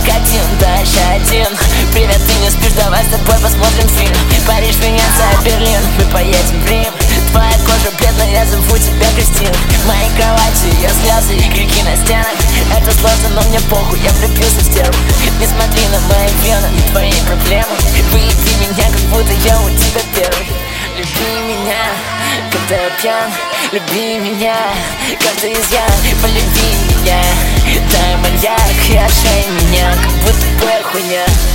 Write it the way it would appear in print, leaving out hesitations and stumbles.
один, дальше один. Привет, ты не спишь, давай с тобой посмотрим фильм. Париж, Венеция, Берлин, мы поедем в Рим. Твоя кожа бледная, я зову тебя Кристин. В моей кровати ее слезы и крики на стенах. Это сложно, но мне похуй, я влюбился в стену. Не смотри на мои вены, не твои проблемы. Выеби меня, как будто я у тебя первый. Люби меня, когда я пьян. Люби меня, каждый изъян. Полюби меня, дай маньяк. И ошей меня, как будто бы хуйня.